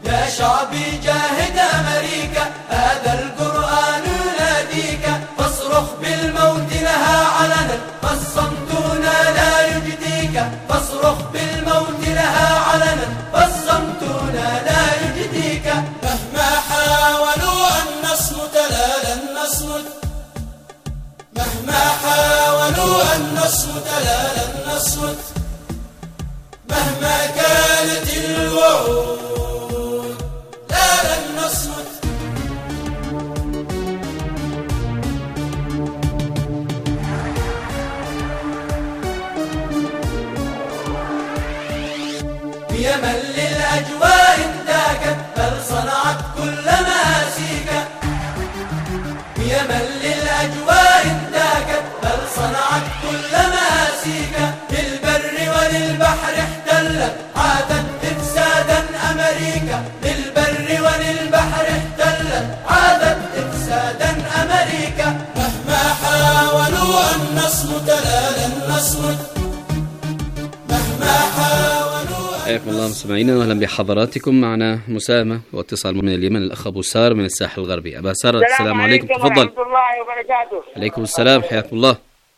يا شعبي جاهد أمريكا، هذا القرآن يناديك، فاصرخ بالموت لها علنا، فالصمت لا يجديك، فاصرخ بالموت لها علنا، فالصمت لا يجديك. مهما حاولوا أن نصمت لا لن نصمت، مهما حاولوا أن نصمت لا لن نصمت، مهما كانت الوعود لا لن نصمت. بيمن للأجواء انداكت، بل صنعت كل مآسيك، بيمن للأجواء انداكت، بل صنعت كل مآسيك، للبر وللبحر احتلت، عادت إفسادا أمريكا، للبر وللبحر احتلت، عادت إفسادا أمريكا. مهما حاولوا أن نصمت لا لن نصمت، مهما حاولوا. حياكم الله مستمعينا واهلا بحضراتكم. معنا مساهمة واتصال من اليمن، الاخ ابو سار من الساحل الغربي. ابا سار السلام عليكم، تفضل. ورحمة الله وبركاته. عليكم السلام، حياكم الله.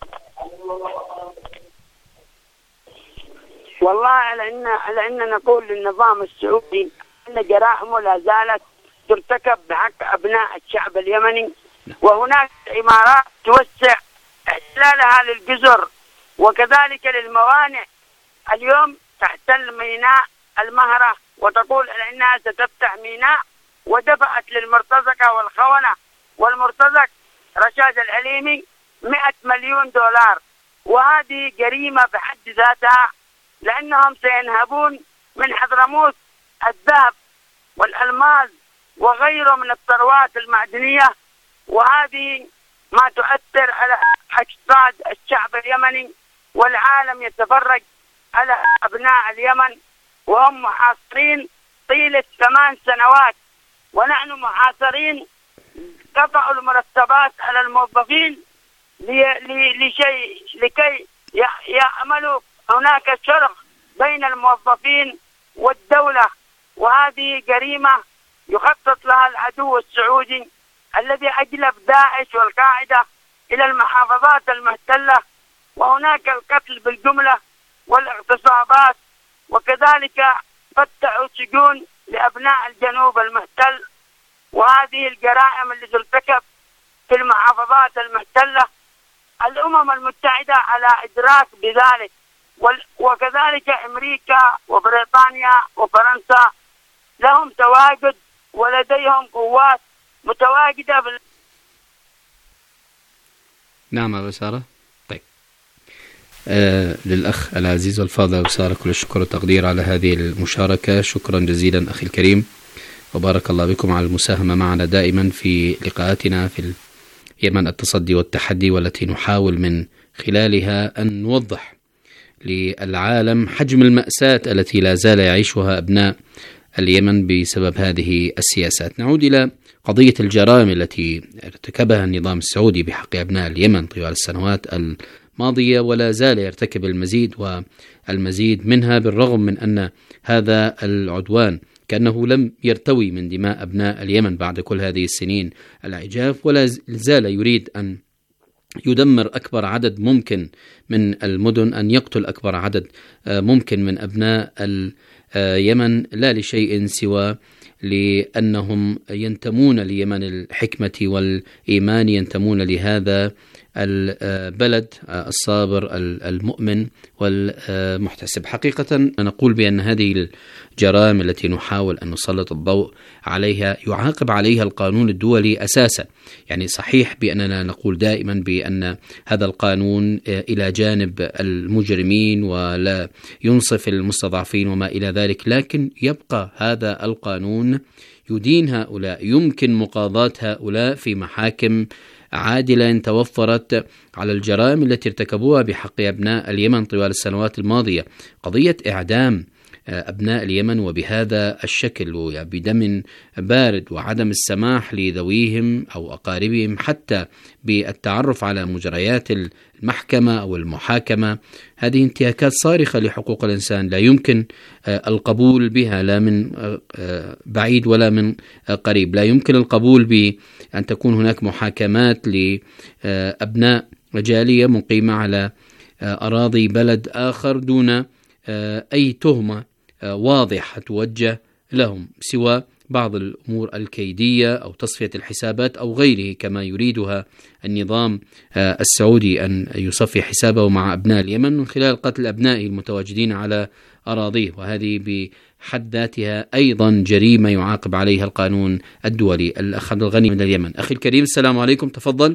والله على ان نقول للنظام السعودي ان جرائمه لا زالت ترتكب بحق ابناء الشعب اليمني، وهناك امارات توسع احتلالها للجزر وكذلك للموانئ. اليوم تحتل ميناء المهرة وتقول انها ستفتح ميناء، ودفعت للمرتزقة والخونة والمرتزق رشاد العليمي 100 مليون دولار، وهذه جريمة بحد ذاتها، لأنهم سينهبون من حضرموت الذهب والألماس وغيره من الثروات المعدنية، وهذه ما تؤثر على اقتصاد الشعب اليمني، والعالم يتفرج على أبناء اليمن وهم محاصرين طيلة 8 سنوات، ونحن محاصرين. قطعوا المرتبات على الموظفين لكي يعملوا هناك شرخ بين الموظفين والدولة، وهذه جريمة يخطط لها العدو السعودي الذي أجلب داعش والقاعدة إلى المحافظات المحتلة، وهناك القتل بالجملة والاغتصابات، وكذلك فتحوا سجون لأبناء الجنوب المحتل. وهذه الجرائم اللي ترتكب في المحافظات المحتلة الأمم المتحدة على إدراك بذلك، وكذلك أمريكا وبريطانيا وفرنسا لهم تواجد ولديهم قوات متواجدة نعم أبو سارة. طيب للأخ العزيز والفاضل أبو سارة كل الشكر والتقدير على هذه المشاركة، شكرا جزيلا أخي الكريم، وبارك الله بكم على المساهمة معنا دائما في لقاءاتنا في اليمن التصدي والتحدي، والتي نحاول من خلالها أن نوضح للعالم حجم المأساة التي لا زال يعيشها أبناء اليمن بسبب هذه السياسات. نعود إلى قضية الجرائم التي ارتكبها النظام السعودي بحق أبناء اليمن طوال السنوات الماضية، ولا زال يرتكب المزيد والمزيد منها، بالرغم من أن هذا العدوان كأنه لم يرتوي من دماء أبناء اليمن بعد كل هذه السنين العجاف، ولا زال يريد أن يدمر أكبر عدد ممكن من المدن، أن يقتل أكبر عدد ممكن من أبناء اليمن، لا لشيء سوى لأنهم ينتمون ليمن الحكمة والإيمان، ينتمون لهذا البلد الصابر المؤمن والمحتسب. حقيقة نقول بأن هذه الجرائم التي نحاول أن نسلط الضوء عليها يعاقب عليها القانون الدولي أساسا. يعني صحيح بأننا نقول دائما بأن هذا القانون إلى جانب المجرمين ولا ينصف المستضعفين وما إلى ذلك، لكن يبقى هذا القانون يدين هؤلاء، يمكن مقاضاة هؤلاء في محاكم عادلة توفرت على الجرائم التي ارتكبوها بحق أبناء اليمن طوال السنوات الماضية. قضية إعدام أبناء اليمن وبهذا الشكل، بدم بارد وعدم السماح لذويهم أو أقاربهم حتى بالتعرف على مجريات المحكمة أو المحاكمة، هذه انتهاكات صارخة لحقوق الإنسان لا يمكن القبول بها، لا من بعيد ولا من قريب. لا يمكن القبول بأن تكون هناك محاكمات لأبناء جالية مقيمة على أراضي بلد آخر دون أي تهمة واضحة توجه لهم، سوى بعض الأمور الكيدية أو تصفية الحسابات أو غيره، كما يريدها النظام السعودي أن يصفي حسابه مع أبناء اليمن من خلال قتل أبنائه المتواجدين على أراضيه، وهذه بحد ذاتها أيضا جريمة يعاقب عليها القانون الدولي. الأخ عبد الغني من اليمن. أخي الكريم، السلام عليكم، تفضل.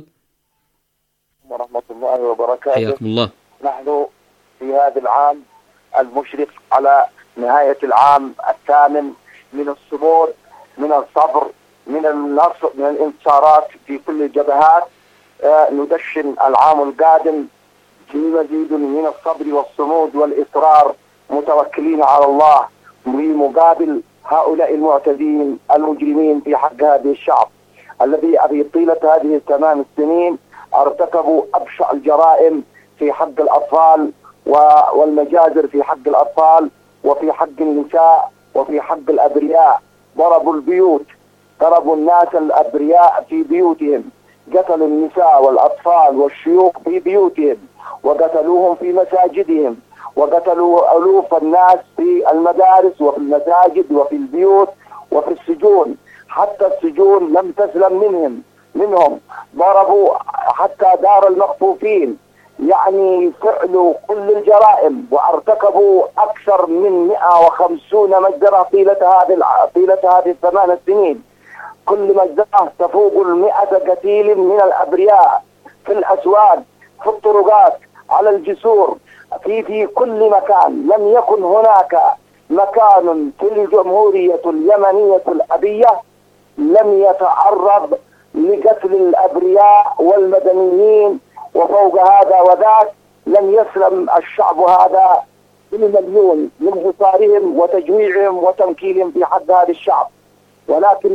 ورحمة الله وبركاته. حياكم الله. نحن في هذا العام المشرف على نهاية العام الثامن من الصمود، من الصبر، من النصر، من الانتصارات في كل الجبهات. ندشن العام القادم في مزيد من الصبر والصمود والإصرار، متوكلين على الله بمقابل هؤلاء المعتدين المجرمين في حق هذه الشعب الذي طيلة هذه 8 سنين ارتكبوا أبشع الجرائم في حق الأطفال والمجازر في حق الأطفال وفي حق النساء وفي حق الأبرياء. ضربوا البيوت، ضربوا الناس الأبرياء في بيوتهم، قتلوا النساء والأطفال والشيوخ في بيوتهم، وقتلوهم في مساجدهم، وقتلوا ألوف الناس في المدارس وفي المساجد وفي البيوت وفي السجون. حتى السجون لم تسلم منهم. ضربوا حتى دار المخطوفين، يعني فعلوا كل الجرائم وارتكبوا أكثر من 150 مجزرة طيلة هذه 8 سنين. كل مجزرة تفوق 100 قتيل من الأبرياء في الأسواق، في الطرقات، على الجسور، في كل مكان. لم يكن هناك مكان في الجمهورية اليمنية الأبية لم يتعرض لقتل الأبرياء والمدنيين. وفوق هذا وذاك لم يسلم الشعب هذا بالمليون من حصارهم وتجويعهم وتمكينهم في حق هذا الشعب. ولكن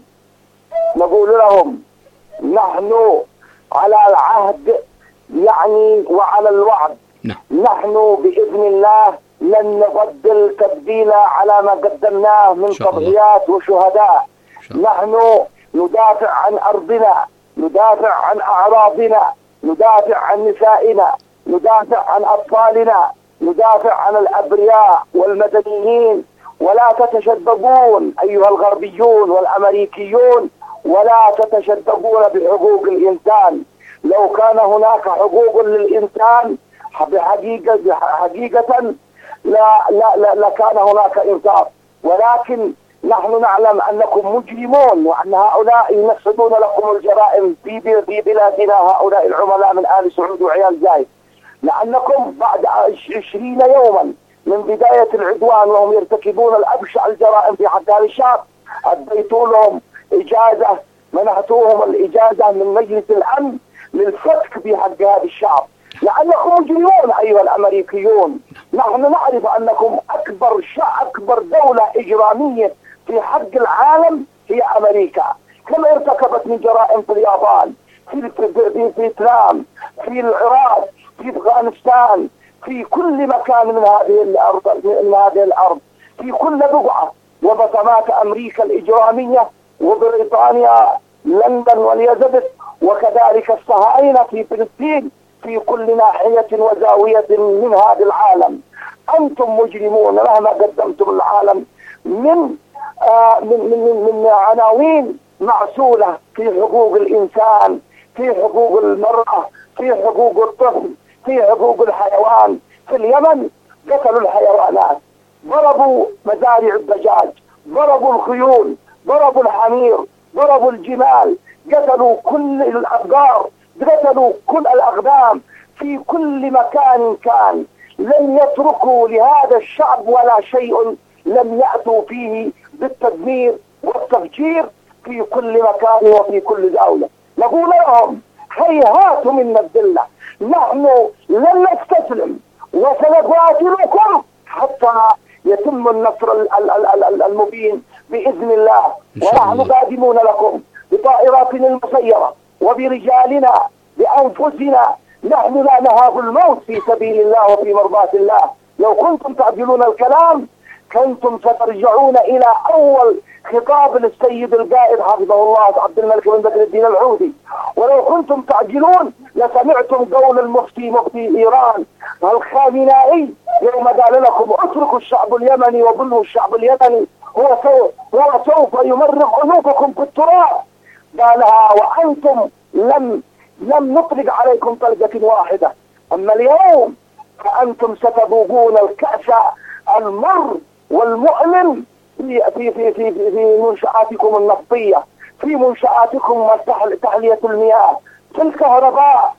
نقول لهم نحن على العهد يعني وعلى الوعد. نحن بإذن الله لن نبدل تبديلا على ما قدمناه من تضحيات وشهداء. نحن ندافع عن أرضنا، ندافع عن أعراضنا، ندافع عن نسائنا، ندافع عن أطفالنا، ندافع عن الأبرياء والمدنيين. ولا تتشدقون أيها الغربيون والأمريكيون، ولا تتشدقون بحقوق الإنسان. لو كان هناك حقوق للإنسان حقيقة لكان هناك إنصاف. ولكن نحن نعلم أنكم مجرمون، وأن هؤلاء ينفذون لكم الجرائم في بلادنا، هؤلاء العملاء من آل سعود وعيال زايد، لأنكم بعد 20 يوما من بداية العدوان وهم يرتكبون الأبشع الجرائم في حق هذا الشعب أديتوا لهم إجازة، منحتوهم الإجازة من مجلس الأمن للفتك في حق هذا الشعب، لأنكم مجرمون أيها الأمريكيون. نحن نعرف أنكم أكبر دولة إجرامية في حق العالم هي أمريكا. كم ارتكبت من جرائم في اليابان، في فيتنام، في العراق، في أفغانستان، في كل مكان من هذه الأرض، في كل بقعة. وبصمات أمريكا الإجرامية وبريطانيا لندن واليزبث، وكذلك الصهاينة في فلسطين، في كل ناحية وزاوية من هذا العالم. أنتم مجرمون مهما قدمتم العالم من عناوين معسولة في حقوق الإنسان، في حقوق المرأة، في حقوق الطفل، في حقوق الحيوان. في اليمن قتلوا الحيوانات، ضربوا مزارع الدجاج، ضربوا الخيول، ضربوا الحمير، ضربوا الجمال، قتلوا كل الأبقار، قتلوا كل الأغنام في كل مكان كان. لم يتركوا لهذا الشعب ولا شيء لم يأتوا فيه بالتدمير والتفجير في كل مكان وفي كل دولة. نقول لهم هيهات من الذلة، نحن لن نستسلم وسنقاتلكم حتى يتم النصر المبين بإذن الله. ونحن قادمون لكم بطائراتنا المسيرة وبرجالنا بأنفسنا. نحن لا نهاب الموت في سبيل الله وفي مرضاة الله. لو كنتم تعجلون الكلام كنتم سترجعون إلى أول خطاب للسيد القائد حفظه الله عبد الملك بن بدر الدين العودي، ولو كنتم تعجلون لسمعتم قول مفتي إيران الخامنائي يوم قال لكم اتركوا الشعب اليمني وبلوا الشعب اليمني هو سوف يمرغ عنقكم في التراب. قالها وأنتم لم نطلق عليكم طلقة واحدة. أما اليوم فأنتم ستذوقون الكأس المر والمؤلم في منشآتكم النفطية، في منشآتكم تحلية المياه، في الكهرباء،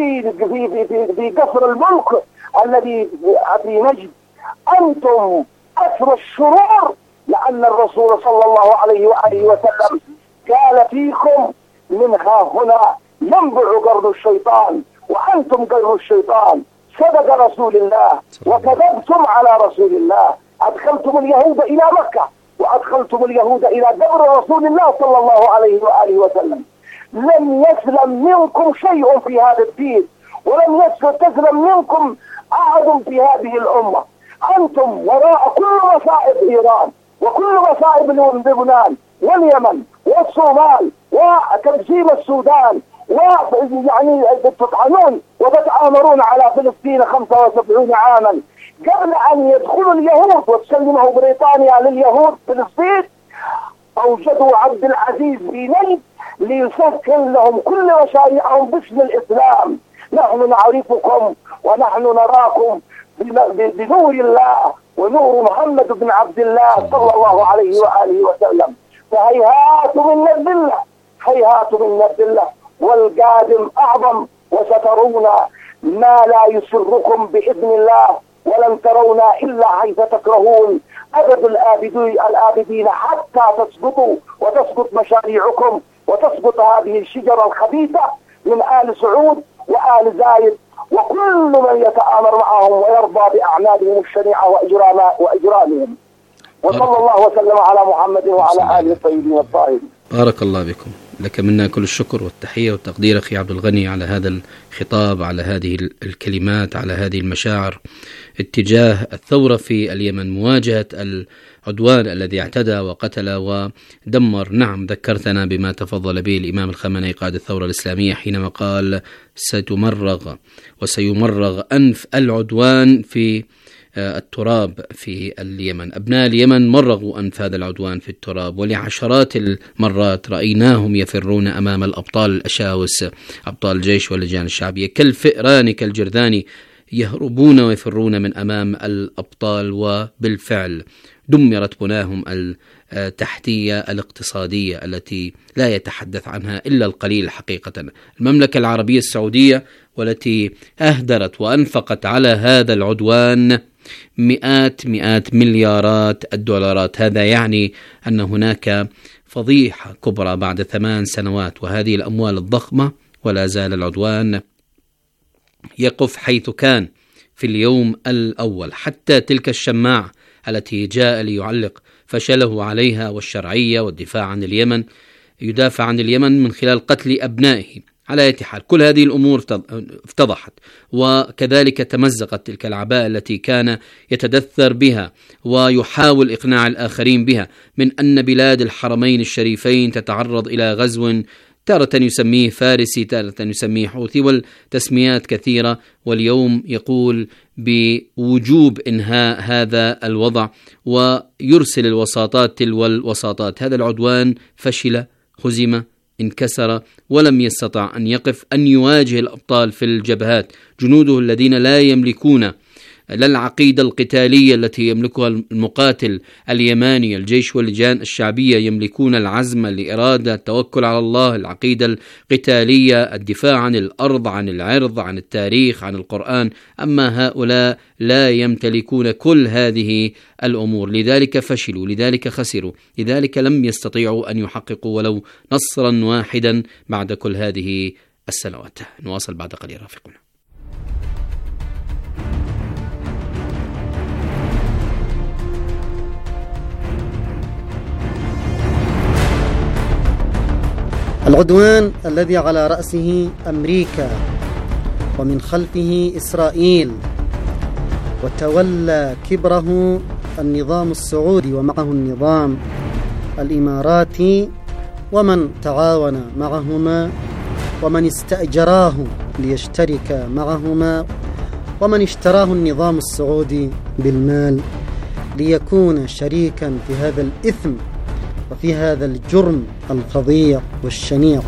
في قصر الملك الذي في نجد. أنتم أثر الشرور، لأن الرسول صلى الله عليه وآله وسلم قال فيكم منها هنا ينبع قرن الشيطان وأنتم قرن الشيطان. صدق رسول الله وكذبتم على رسول الله. أدخلتم اليهود إلى مكة وأدخلتم اليهود إلى قبر رسول الله صلى الله عليه وآله وسلم. لم يسلم منكم شيء في هذا الدين، ولم تسلم منكم أحد في هذه الأمة. أنتم وراء كل مصائب إيران وكل مصائب لبنان واليمن والصومال وتنظيم السودان، ويعني تطعنون وتتآمرون على فلسطين 75 عاما قبل أن يدخلوا اليهود وتسلمه بريطانيا لليهود فلسطين. أوجدوا عبد العزيز بن نجد ليسكن لهم كل مشاريعهم باسم الإسلام. نحن نعرفكم ونحن نراكم بنور الله ونور محمد بن عبد الله صلى الله عليه وآله وسلم. فهيهات من الذلة، هيهات من الذلة، والقادم أعظم. وسترون ما لا يسركم بإذن الله، ولن ترون إلا حيث تكرهون أبد الآبدين حتى تسقطوا وتسقط مشاريعكم وتسقط هذه الشجرة الخبيثة من آل سعود وآل زايد وكل من يتآمر معهم ويرضى بأعمالهم الشنيعة وإجرامهم. وصلى الله وسلم على محمد وعلى آله الطيبين الطاهرين. بارك الله بكم. لك منا كل الشكر والتحية والتقدير أخي عبد الغني على هذا الخطاب، على هذه الكلمات، على هذه المشاعر اتجاه الثورة في اليمن، مواجهة العدوان الذي اعتدى وقتل ودمر. نعم، ذكرتنا بما تفضل به الإمام الخامنئي قائد الثورة الإسلامية حينما قال ستمرغ وسيمرغ أنف العدوان في التراب في اليمن. أبناء اليمن مرغوا أنف هذا العدوان في التراب، ولعشرات المرات رأيناهم يفرون أمام الأبطال الأشاوس، أبطال الجيش واللجان الشعبية، كالفئران كالجرذان يهربون ويفرون من أمام الأبطال. وبالفعل دمرت بناهم التحتية الاقتصادية التي لا يتحدث عنها إلا القليل حقيقة. المملكة العربية السعودية والتي أهدرت وأنفقت على هذا العدوان مئات مليارات الدولارات. هذا يعني أن هناك فضيحة كبرى بعد 8 سنوات وهذه الأموال الضخمة، ولا زال العدوان يقف حيث كان في اليوم الأول. حتى تلك الشماعة التي جاء ليعلق فشله عليها والشرعية والدفاع عن اليمن، يدافع عن اليمن من خلال قتل أبنائه. على أي حال كل هذه الأمور افتضحت، وكذلك تمزقت تلك العباءة التي كان يتدثر بها ويحاول إقناع الآخرين بها من أن بلاد الحرمين الشريفين تتعرض إلى غزو تارة يسميه فارسي، تارة يسميه حوثي، والتسميات كثيرة. واليوم يقول بوجوب إنهاء هذا الوضع ويرسل الوساطات تلو الوساطات. هذا العدوان فشل، هزم، انكسر، ولم يستطع أن يقف، أن يواجه الأبطال في الجبهات. جنوده الذين لا يملكون لا العقيدة القتالية التي يملكها المقاتل اليماني، الجيش واللجان الشعبية يملكون العزم، الإرادة، التوكل على الله، العقيدة القتالية، الدفاع عن الأرض، عن العرض، عن التاريخ، عن القرآن. أما هؤلاء لا يمتلكون كل هذه الأمور، لذلك فشلوا، لذلك خسروا، لذلك لم يستطيعوا أن يحققوا ولو نصرا واحدا بعد كل هذه السنوات. نواصل بعد قليل رافقنا. العدوان الذي على رأسه أمريكا ومن خلفه إسرائيل، وتولى كبره النظام السعودي ومعه النظام الإماراتي ومن تعاون معهما ومن استأجراه ليشترك معهما ومن اشتراه النظام السعودي بالمال ليكون شريكا في هذا الإثم وفي هذا الجرم الفظيع والشنيع.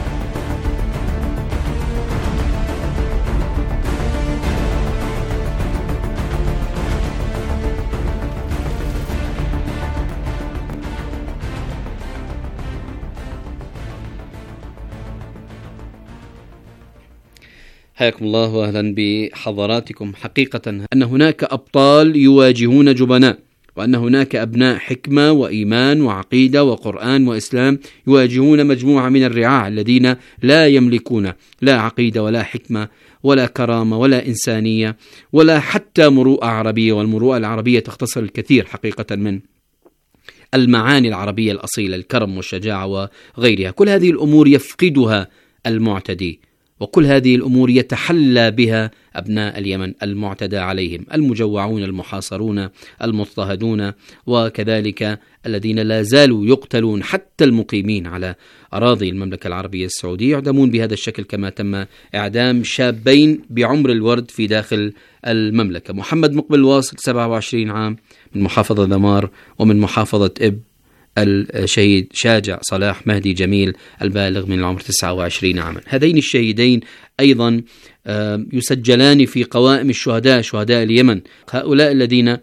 حياكم الله وأهلا بحضراتكم. حقيقة أن هناك أبطال يواجهون جبناء، وأن هناك أبناء حكمة وإيمان وعقيدة وقرآن وإسلام يواجهون مجموعة من الرعاع الذين لا يملكون لا عقيدة ولا حكمة ولا كرامة ولا إنسانية ولا حتى مروءة عربية. والمروءة العربية تختصر الكثير حقيقة من المعاني العربية الأصيلة، الكرم والشجاعة وغيرها. كل هذه الأمور يفقدها المعتدي، وكل هذه الأمور يتحلى بها أبناء اليمن المعتدى عليهم، المجوعون المحاصرون المضطهدون، وكذلك الذين لا زالوا يقتلون، حتى المقيمين على أراضي المملكة العربية السعودية يعدمون بهذا الشكل، كما تم إعدام شابين بعمر الورد في داخل المملكة. محمد مقبل الواصل 27 عام من محافظة دمار، ومن محافظة إب الشهيد شاجع صلاح مهدي جميل البالغ من العمر 29 عاما. هذين الشهيدين أيضا يسجلان في قوائم الشهداء، شهداء اليمن. هؤلاء الذين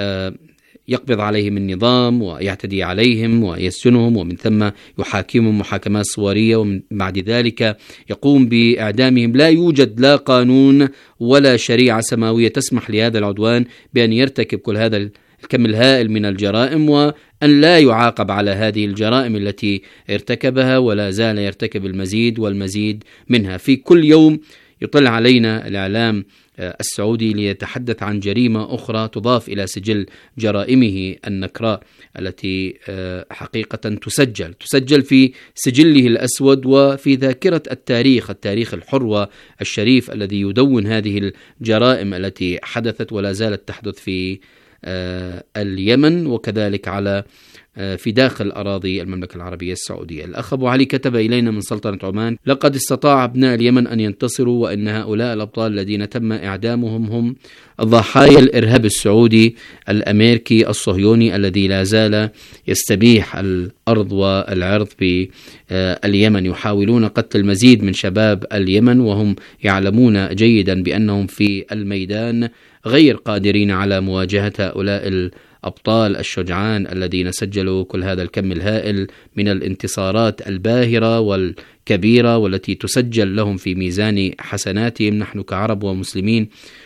يقبض عليهم النظام ويعتدي عليهم ويسجنهم، ومن ثم يحاكمهم محاكمات صورية، ومن بعد ذلك يقوم بإعدامهم. لا يوجد لا قانون ولا شريعة سماوية تسمح لهذا العدوان بأن يرتكب كل هذا الكم الهائل من الجرائم، وأن لا يعاقب على هذه الجرائم التي ارتكبها، ولا زال يرتكب المزيد والمزيد منها. في كل يوم يطلع علينا الإعلام السعودي ليتحدث عن جريمة أخرى تضاف إلى سجل جرائمه النكراء التي حقيقة تسجل في سجله الأسود وفي ذاكرة التاريخ الحر والشريف الذي يدون هذه الجرائم التي حدثت ولا زالت تحدث في اليمن، وكذلك على في داخل أراضي المملكة العربية السعودية. الأخ أبو علي كتب إلينا من سلطنة عمان: لقد استطاع أبناء اليمن أن ينتصروا، وإن هؤلاء الأبطال الذين تم إعدامهم هم ضحايا الإرهاب السعودي الأمريكي الصهيوني الذي لا زال يستبيح الأرض والعرض في اليمن. يحاولون قتل المزيد من شباب اليمن، وهم يعلمون جيدا بأنهم في الميدان غير قادرين على مواجهة هؤلاء الأبطال الشجعان الذين سجلوا كل هذا الكم الهائل من الانتصارات الباهرة والكبيرة والتي تسجل لهم في ميزان حسناتهم. نحن كعرب ومسلمين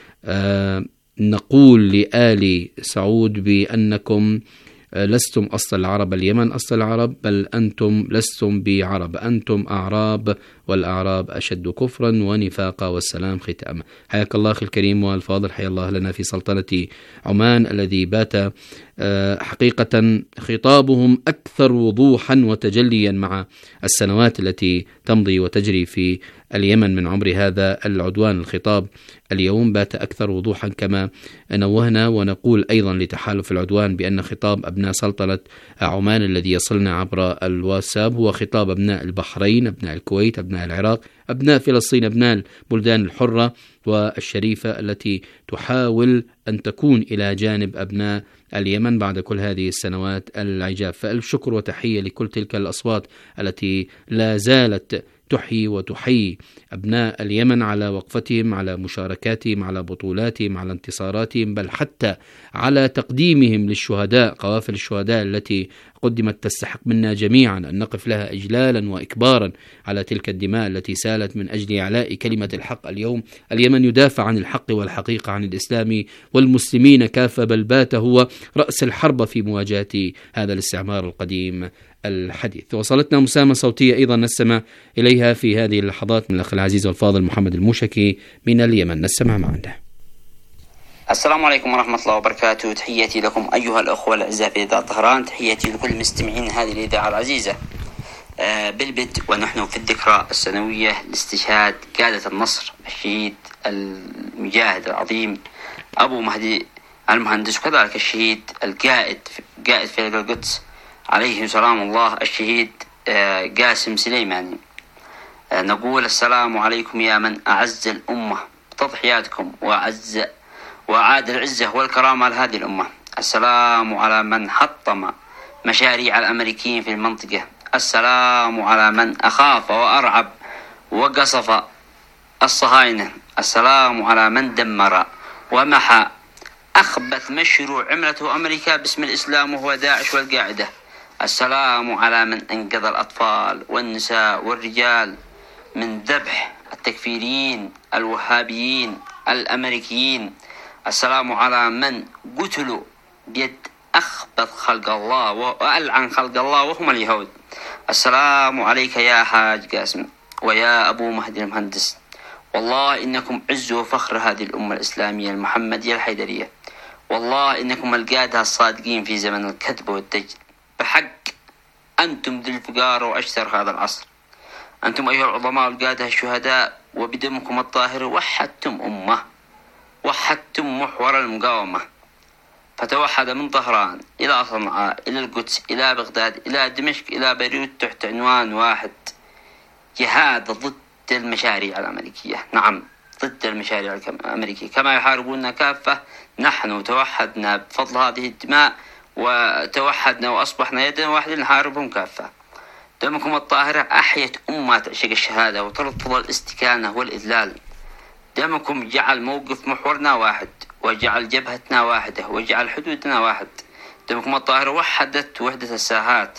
نقول لآل سعود بأنكم لستم أصل العرب اليمن أصل العرب، بل أنتم لستم بعرب، أنتم أعراب، والأعراب أشد كفرا ونفاقا، والسلام ختاما. حياك الله أخي الكريم والفاضل، حيا الله لنا في سلطنة عمان الذي بات حقيقة خطابهم أكثر وضوحا وتجليا مع السنوات التي تمضي وتجري في اليمن من عمر هذا العدوان. الخطاب اليوم بات أكثر وضوحا، كما نوهنا ونقول أيضا لتحالف العدوان بأن خطاب أبناء سلطنة عمان الذي يصلنا عبر الواتساب هو خطاب أبناء البحرين، أبناء الكويت، أبناء العراق، أبناء فلسطين، أبناء البلدان الحرة والشريفة التي تحاول أن تكون إلى جانب أبناء اليمن بعد كل هذه السنوات العجاف. فألف شكر وتحية لكل تلك الأصوات التي لا زالت تحيي وتحيي أبناء اليمن على وقفتهم، على مشاركاتهم، على بطولاتهم، على انتصاراتهم، بل حتى على تقديمهم للشهداء. قوافل الشهداء التي قدمت تستحق منا جميعا أن نقف لها إجلالا وإكبارا على تلك الدماء التي سالت من أجل إعلاء كلمة الحق. اليوم اليمن يدافع عن الحق والحقيقة، عن الإسلام والمسلمين كافة، بل بات هو رأس الحرب في مواجهة هذا الاستعمار القديم الحديث. وصلتنا مساهمة صوتية أيضا نستمع إليها في هذه اللحظات من الأخ العزيز والفاضل محمد الموشكي من اليمن، نستمع معا. السلام عليكم ورحمة الله وبركاته. تحياتي لكم أيها الأخوة الأعزاء في إذاعة طهران، تحياتي لكل مستمعين هذه الإذاعة العزيزة. بالبدء ونحن في الذكرى السنوية لاستشهاد قادة النصر الشهيد المجاهد العظيم أبو مهدي المهندس، وكذلك الشهيد القائد في القدس عليه سلام الله الشهيد قاسم سليماني. نقول السلام عليكم يا من أعز الأمة بتضحياتكم وأعاد العزة والكرامة لهذه الأمة. السلام على من حطم مشاريع الأمريكيين في المنطقة. السلام على من أخاف وأرعب وقصف الصهاينة. السلام على من دمر ومحى أخبث مشروع عملته أمريكا باسم الإسلام وهو داعش والقاعدة. السلام على من أنقذ الأطفال والنساء والرجال من ذبح التكفيريين الوهابيين الأمريكيين. السلام على من قتلوا بيد أخبث خلق الله وألعن خلق الله وهم اليهود. السلام عليك يا حاج قاسم ويا أبو مهدي المهندس، والله إنكم عز وفخر هذه الأمة الإسلامية المحمدية الحيدرية، والله إنكم القادة الصادقين في زمن الكذب والدجل. بحق أنتم ذي الفقار وأشتر هذا العصر. أنتم أيها العظماء والقادة الشهداء، وبدمكم الطاهر وحدتم أمة، وحدتم محور المقاومة، فتوحد من طهران إلى صنعاء إلى القدس إلى بغداد إلى دمشق إلى بيروت تحت عنوان واحد: جهاد ضد المشاريع الأمريكية. نعم، ضد المشاريع الأمريكية. كما يحاربوننا كافة، نحن توحدنا بفضل هذه الدماء، وتوحدنا وأصبحنا يدا واحدة نحاربهم كافة. دمكم الطاهرة أحيت أمة تعشق الشهادة وترفض الاستكانة والإذلال. دمكم جعل موقف محورنا واحد، وجعل جبهتنا واحدة، وجعل حدودنا واحد. دمكم الطاهرة وحدت وحدة الساحات.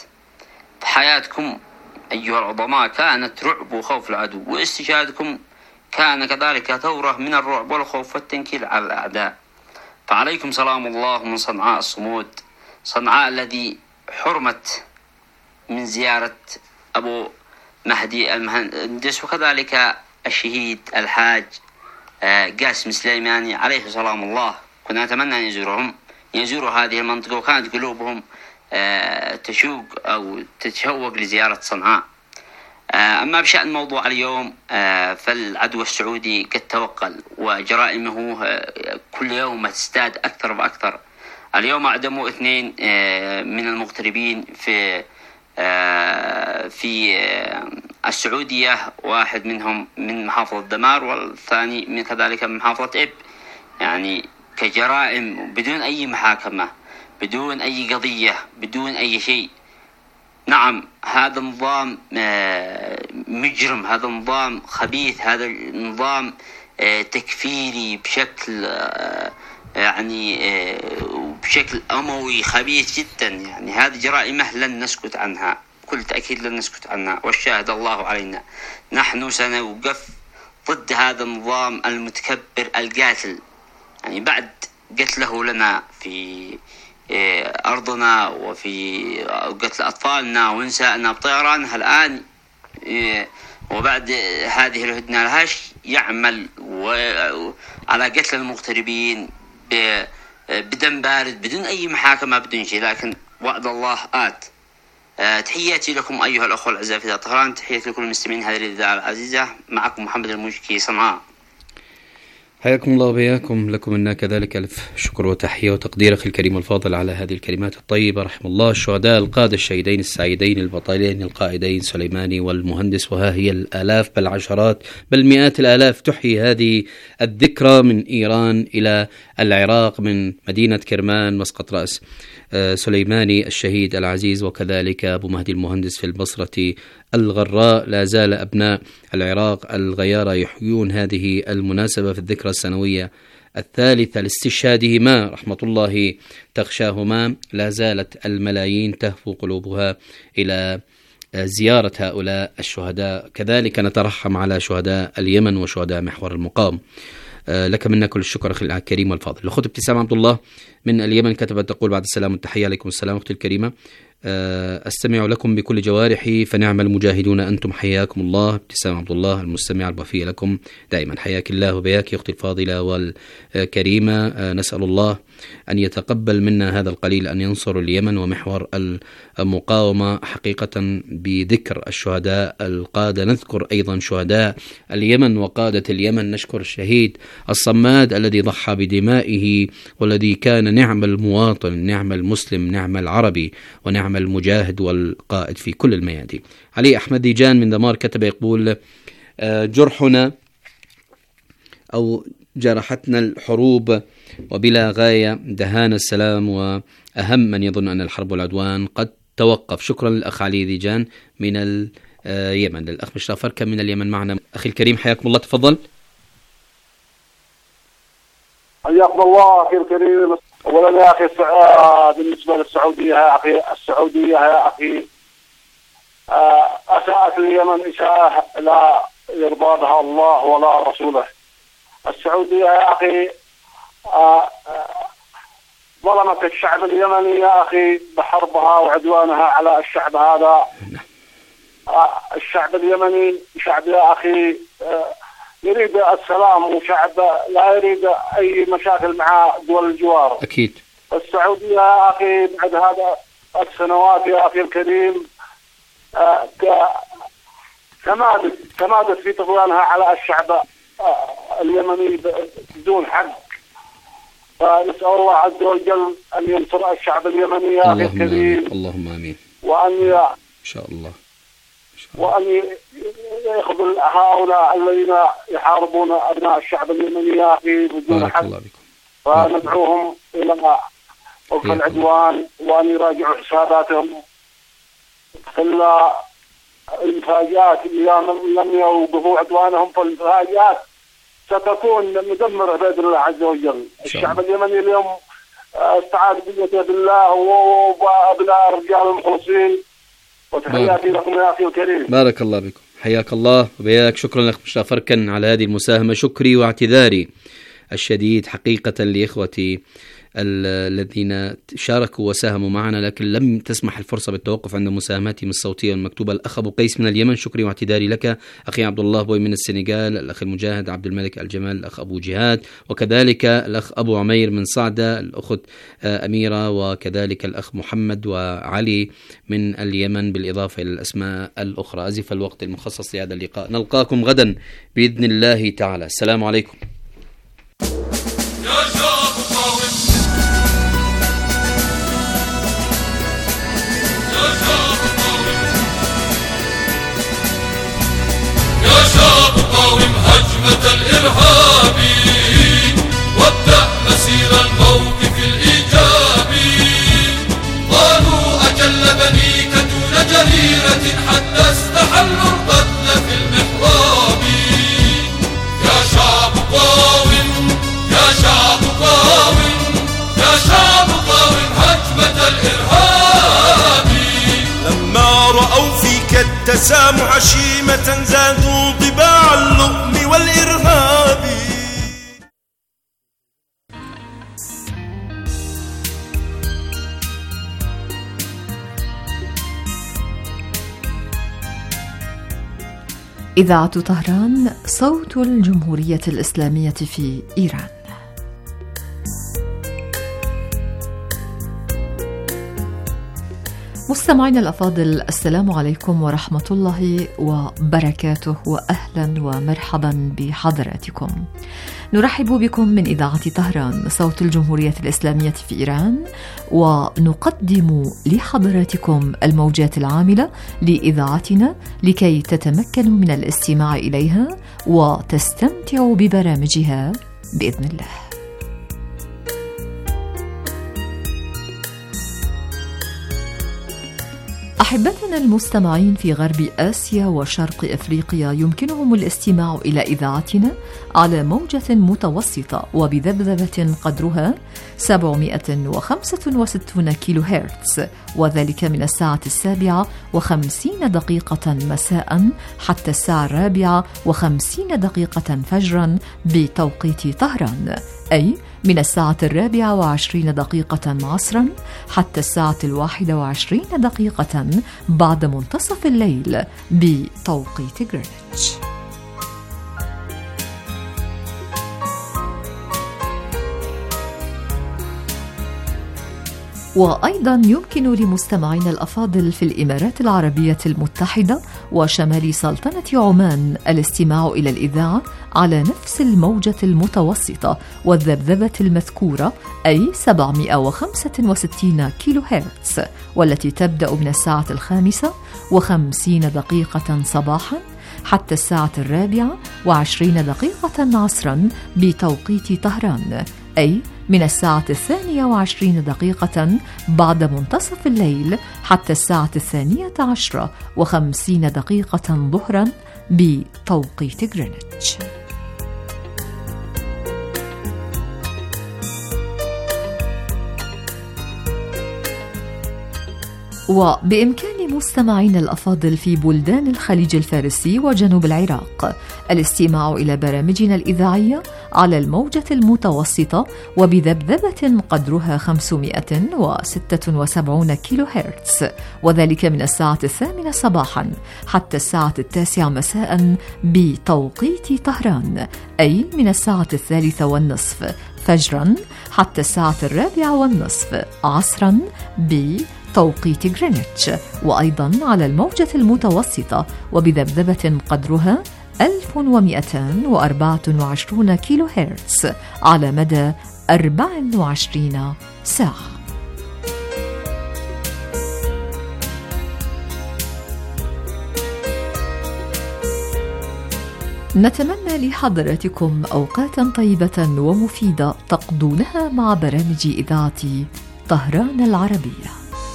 حياتكم أيها العظماء كانت رعب وخوف العدو، واستشهادكم كان كذلك ثورة من الرعب والخوف والتنكيل على الأعداء. فعليكم سلام الله من صنعاء الصمود، صنعاء الذي حرمت من زيارة أبو مهدي المهندس، وكذلك الشهيد الحاج قاسم سليماني عليه سلام الله. كنا نتمنى أن يزوروا هذه المنطقة، وكانت قلوبهم تشوق أو تتشوق لزيارة صنعاء. أما بشأن موضوع اليوم، فالعدو السعودي قد توقل، وجرائمه كل يوم تزداد أكثر وأكثر. اليوم أعدموا 2 من المغتربين في السعودية، واحد منهم من محافظة دمار والثاني من كذلك من محافظة إب. يعني كجرائم بدون أي محاكمة، بدون أي قضية، بدون أي شيء. نعم، هذا نظام مجرم، هذا نظام خبيث، هذا نظام تكفيري بشكل بشكل أموي خبيث جدا. يعني هذه جرائمه لن نسكت عنها، بكل تأكيد لن نسكت عنها، والشاهد الله علينا. نحن سنوقف ضد هذا النظام المتكبر القاتل. يعني بعد قتله لنا في أرضنا وفي قتل أطفالنا ونسائنا بطيرانها الآن، وبعد هذه الهدنة الهش يعمل على قتل المغتربين بدم بارد بدون أي محاكمة بدون شيء. لكن وعد الله آت. تحياتي لكم أيها الأخوة الأعزاء في طهران، تحياتي لكل المستمعين هذه الإذاعة العزيزة. معكم محمد الموجكي، صنعاء. حياكم الله وبياكم. لكم منا كذلك ألف شكر وتحية وتقدير أخي الكريم الفاضل على هذه الكلمات الطيبة. رحم الله الشهداء القادة الشهيدين السعيدين البطلين القائدين سليماني والمهندس، وها هي الآلاف بل عشرات بل مئات الآلاف تحيي هذه الذكرى من إيران إلى العراق، من مدينة كرمان مسقط رأس سليماني الشهيد العزيز، وكذلك أبو مهدي المهندس في البصرة الغراء. لا زال أبناء العراق الغيارى يحيون هذه المناسبة في الذكرى السنوية 3 لاستشهادهما، رحمة الله تغشاهما. لا زالت الملايين تهفو قلوبها إلى زيارة هؤلاء الشهداء. كذلك نترحم على شهداء اليمن وشهداء محور المقام. لك منا كل الشكر أخي الكريم والفاضل. الأخت ابتسام عبد الله من اليمن كتبت تقول: بعد السلام والتحية. عليكم السلام أختي الكريمة، أستمع لكم بكل جوارحي، فنعم المجاهدون أنتم، حياكم الله. ابتسام عبد الله المستمع الوفي لكم دائما، حياك الله وبياك أختي الفاضلة والكريمة. نسأل الله أن يتقبل منا هذا القليل، أن ينصر اليمن ومحور المقاومة حقيقة بذكر الشهداء القادة. نذكر أيضا شهداء اليمن وقادة اليمن، نشكر الشهيد الصماد الذي ضحى بدمائه والذي كان نعم المواطن، نعم المسلم، نعم العربي، ونعم المجاهد والقائد في كل الميادين. علي أحمد ديجان من دمار كتب يقول: جرحنا أو جرحتنا الحروب وبلا غاية، دهانا السلام، وأهم من يظن أن الحرب والعدوان قد توقف. شكرا للأخ علي ديجان من اليمن. للأخ مشرف فركة من اليمن معنا. أخي الكريم حياكم الله، تفضل. حياكم الله أخي الكريم. أولا يا أخي بالنسبة للسعودية يا أخي، السعودية يا أخي أساءت اليمن إساءة لا يرضى بها الله ولا رسوله. السعودية يا أخي ظلمت الشعب اليمني يا أخي بحربها وعدوانها على الشعب هذا. الشعب اليمني شعب يا أخي يريد السلام، وشعب لا يريد أي مشاكل مع دول الجوار. أكيد. السعودية يا أخي بعد هذا السنوات يا أخي الكريم تمادت في طغيانها على الشعب اليمني بدون حق. فنسأل الله عز وجل أن ينصر الشعب اليمني يا أخي الكريم. اللهم آمين. وأن إن شاء الله. وأن يخذل هؤلاء الذين يحاربون أبناء الشعب اليمني يا أخي بدون حق. فندعوهم إلى وقف العدوان وأن يراجعوا حساباتهم. إلا المفاجآت لم يوقفوا عدوانهم، فالمفاجآت ستكون مدمرة بإذن الله عز وجل. الشعب اليمني اليوم استعاد بيده بالله وأبناء الرجال المخلصين. وتحياتي لكم يا أخي الكريم. بارك الله بكم، حياك الله وبياك. شكرا لك مشرف فركن على هذه المساهمة. شكري واعتذاري الشديد حقيقة لإخوتي الذين شاركوا وساهموا معنا، لكن لم تسمح الفرصة بالتوقف عند مساهماتهم الصوتية والمكتوبة. الأخ أبو قيس من اليمن، شكري واعتذاري لك. أخي عبد الله بوي من السنغال، الأخ المجاهد عبد الملك الجمال، الأخ أبو جهاد، وكذلك الأخ أبو عمير من صعدة، الأخت أميرة، وكذلك الأخ محمد وعلي من اليمن، بالإضافة إلى الأسماء الأخرى. أزف الوقت المخصص لهذا اللقاء. نلقاكم غدا بإذن الله تعالى. السلام عليكم. هجمة الإرهابي وابدأ مسير الموقف الإيجابي. قالوا أجل بنيك دون جريرة حتى استحلوا القتل في المحراب. يا شعب قاوم، يا شعب قاوم، يا شعب قاوم هجمة الإرهابي. لما رأوا فيك التسامح شيمة زادوا طباع اللؤم والإرهاب. إذاعة طهران، صوت الجمهورية الإسلامية في إيران. مستمعينا الأفاضل، السلام عليكم ورحمة الله وبركاته، وأهلا ومرحبا بحضراتكم. نرحب بكم من إذاعة طهران، صوت الجمهورية الإسلامية في إيران، ونقدم لحضراتكم الموجات العاملة لإذاعتنا لكي تتمكنوا من الاستماع إليها وتستمتعوا ببرامجها بإذن الله. أحبتنا المستمعين في غرب آسيا وشرق أفريقيا، يمكنهم الاستماع إلى إذاعتنا على موجة متوسطة وبذبذبة قدرها 765 كيلو هرتز، وذلك من الساعة 7:50 مساء حتى الساعة 4:50 فجرا بتوقيت طهران، أي من الساعة 24 عصرا حتى الساعة 21 بعد منتصف الليل بتوقيت غرينتش. وأيضا يمكن لمستمعينا الأفاضل في الإمارات العربية المتحدة وشمال سلطنة عمان الاستماع إلى الإذاعة على نفس الموجة المتوسطة والذبذبة المذكورة، أي 765 كيلو هرتز، والتي تبدأ من الساعة 5:50 صباحا حتى الساعة 4:20 عصرا بتوقيت طهران، أي من الساعة 22 بعد منتصف الليل حتى الساعة 12:50 ظهرا بتوقيت غرينتش. وبإمكان مستمعين الأفاضل في بلدان الخليج الفارسي وجنوب العراق الاستماع إلى برامجنا الإذاعية على الموجة المتوسطة وبذبذبة قدرها 576 كيلو هرتز، وذلك من الساعة 8 صباحا حتى الساعة 9 مساء بتوقيت طهران، أي من الساعة 3:30 فجرا حتى الساعة 4:30 عصرا بتوقيت غرينتش، وأيضا على الموجة المتوسطة وبذبذبة قدرها 1224 كيلو هرتز على مدى 24 ساعة. نتمنى لحضراتكم أوقاتا طيبة ومفيدة تقضونها مع برامج إذاعة طهران العربية.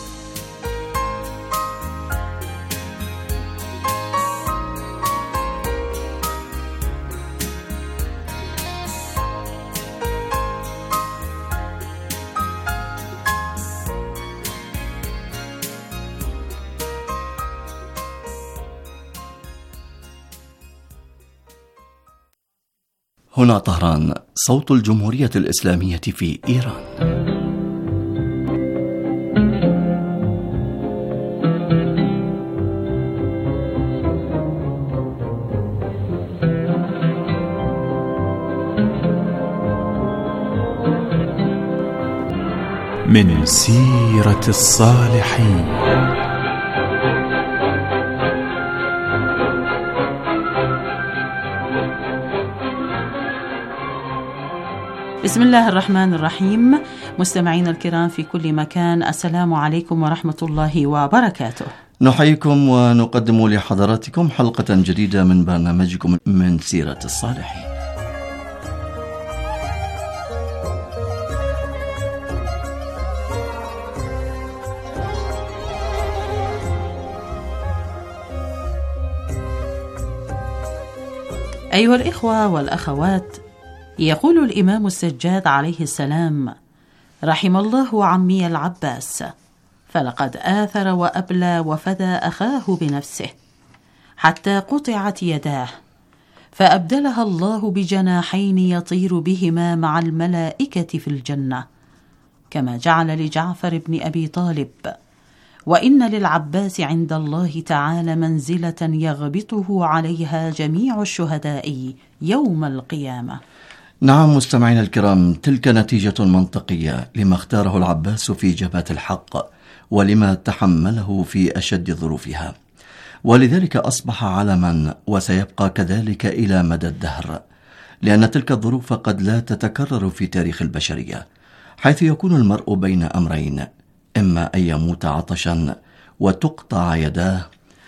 هنا طهران، صوت الجمهورية الإسلامية في إيران. من سيرة الصالحين. بسم الله الرحمن الرحيم. مستمعينا الكرام في كل مكان، السلام عليكم ورحمة الله وبركاته. نحييكم ونقدم لحضراتكم حلقة جديدة من برنامجكم من سيرة الصالحين. أيها الإخوة والأخوات، يقول الإمام السجاد عليه السلام: رحم الله عمي العباس، فلقد آثر وأبلى وفدى أخاه بنفسه حتى قطعت يداه، فأبدلها الله بجناحين يطير بهما مع الملائكة في الجنة، كما جعل لجعفر بن أبي طالب، وإن للعباس عند الله تعالى منزلة يغبطه عليها جميع الشهداء يوم القيامة. نعم مستمعينا الكرام، تلك نتيجة منطقية لما اختاره العباس في جبهة الحق ولما تحمله في أشد ظروفها، ولذلك أصبح علما وسيبقى كذلك إلى مدى الدهر، لأن تلك الظروف قد لا تتكرر في تاريخ البشرية، حيث يكون المرء بين أمرين: إما أن يموت عطشا وتقطع يداه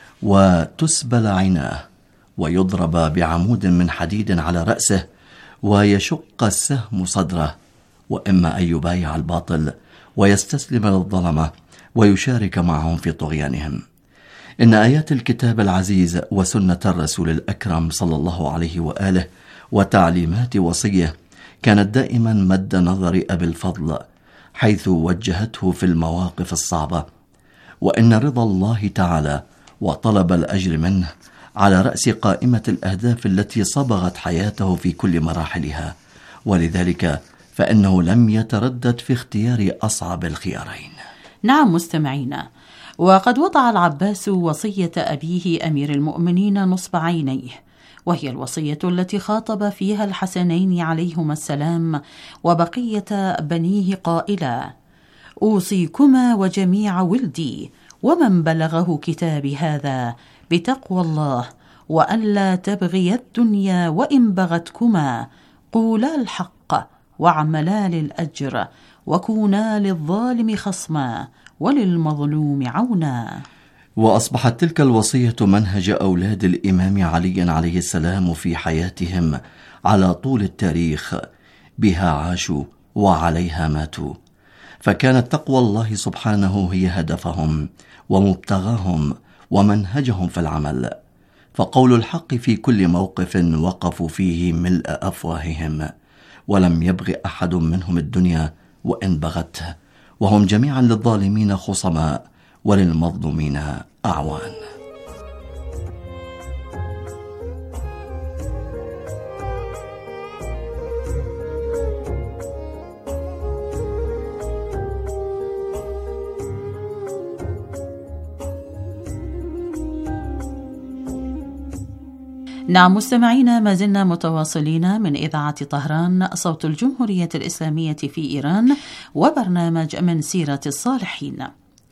وتسبل عيناه ويضرب بعمود من حديد على رأسه ويشق السهم صدره، وإما أن يبايع الباطل ويستسلم للظلمة ويشارك معهم في طغيانهم. إن آيات الكتاب العزيز وسنة الرسول الأكرم صلى الله عليه وآله وتعليمات وصيه كانت دائما مد نظر أبي الفضل، حيث وجهته في المواقف الصعبة، وإن رضا الله تعالى وطلب الأجر منه على رأس قائمة الأهداف التي صبغت حياته في كل مراحلها، ولذلك فإنه لم يتردد في اختيار أصعب الخيارين. نعم مستمعينا، وقد وضع العباس وصية أبيه أمير المؤمنين نصب عينيه، وهي الوصية التي خاطب فيها الحسنين عليهما السلام وبقية بنيه قائلا: أوصيكما وجميع ولدي ومن بلغه كتابي هذا بتقوى الله، وألا تبغي الدنيا وإن بغتكما، قولا الحق واعملا للأجر، وكونا للظالم خصما وللمظلوم عونا. وأصبحت تلك الوصية منهج أولاد الإمام علي عليه السلام في حياتهم على طول التاريخ، بها عاشوا وعليها ماتوا، فكانت تقوى الله سبحانه هي هدفهم ومبتغاهم ومنهجهم في العمل، فقول الحق في كل موقف وقفوا فيه ملء أفواههم، ولم يبغ أحد منهم الدنيا وإن بغته، وهم جميعا للظالمين خصماء وللمظلومين أعوان. نعم مستمعينا، ما زلنا متواصلين من إذاعة طهران صوت الجمهورية الإسلامية في إيران، وبرنامج من سيرة الصالحين.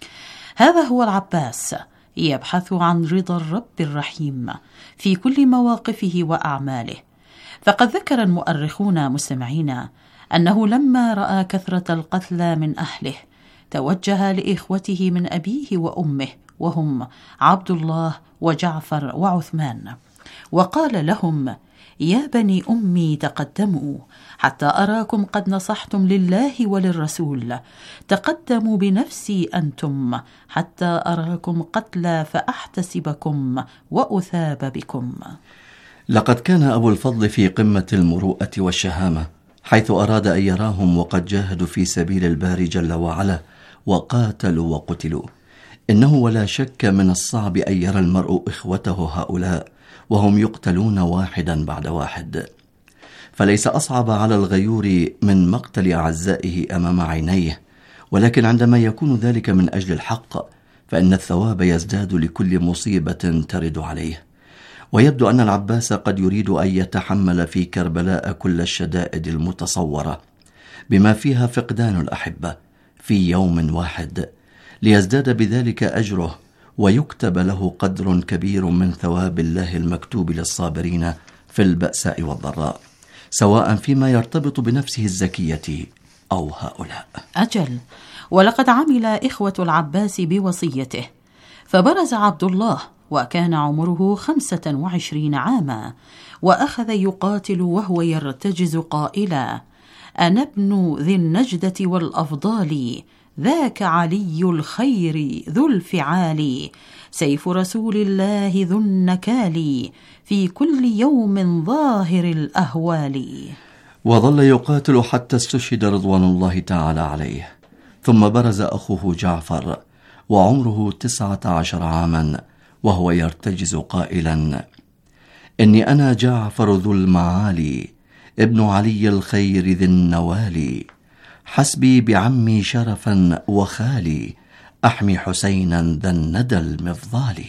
هذا هو العباس يبحث عن رضا الرب الرحيم في كل مواقفه وأعماله، فقد ذكر المؤرخون مستمعين أنه لما رأى كثرة القتلى من أهله توجه لإخوته من أبيه وأمه، وهم عبد الله وجعفر وعثمان، وقال لهم: يا بني أمي تقدموا حتى أراكم قد نصحتم لله وللرسول، تقدموا بنفسي أنتم حتى أراكم قتلى فأحتسبكم وأثاب بكم. لقد كان أبو الفضل في قمة المروءة والشهامة، حيث أراد أن يراهم وقد جاهدوا في سبيل الباري جل وعلا وقاتلوا وقتلوا. إنه ولا شك من الصعب أن يرى المرء إخوته هؤلاء وهم يقتلون واحدا بعد واحد، فليس أصعب على الغيور من مقتل أعزائه أمام عينيه، ولكن عندما يكون ذلك من أجل الحق فإن الثواب يزداد لكل مصيبة ترد عليه. ويبدو أن العباس قد يريد أن يتحمل في كربلاء كل الشدائد المتصورة بما فيها فقدان الأحبة في يوم واحد، ليزداد بذلك أجره ويكتب له قدر كبير من ثواب الله المكتوب للصابرين في البأساء والضراء، سواء فيما يرتبط بنفسه الزكية أو هؤلاء. أجل، ولقد عمل إخوة العباس بوصيته، فبرز عبد الله وكان عمره 25 عاما، وأخذ يقاتل وهو يرتجز قائلا: أنا ابن ذي النجدة والأفضال، ذاك علي الخير ذو الفعال، سيف رسول الله ذو النكال، في كل يوم ظاهر الأهوال. وظل يقاتل حتى استشهد رضوان الله تعالى عليه، ثم برز أخوه جعفر وعمره 19 عاما وهو يرتجز قائلا: إني أنا جعفر ذو المعالي، ابن علي الخير ذي النوالي، حسبي بعمي شرفا وخالي، أحمي حسينا ذا الندى المفضال.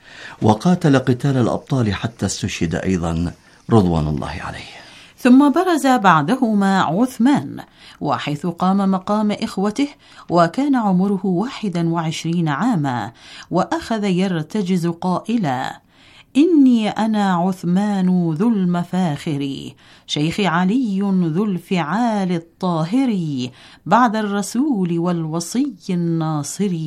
وقاتل قتال الأبطال حتى استشهد أيضا رضوان الله عليه. ثم برز بعدهما عثمان، وحيث قام مقام إخوته وكان عمره 21 عاما، وأخذ يرتجز قائلا: إني أنا عثمان ذو المفاخر، شيخ علي ذو الفعال الطاهر، بعد الرسول والوصي الناصر،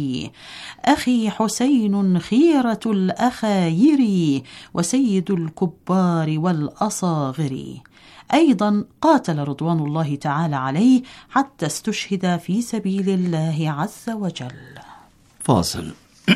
أخي حسين خيرة الأخاير، وسيد الكبار والأصاغر. أيضا قاتل رضوان الله تعالى عليه حتى استشهد في سبيل الله عز وجل. فاصل.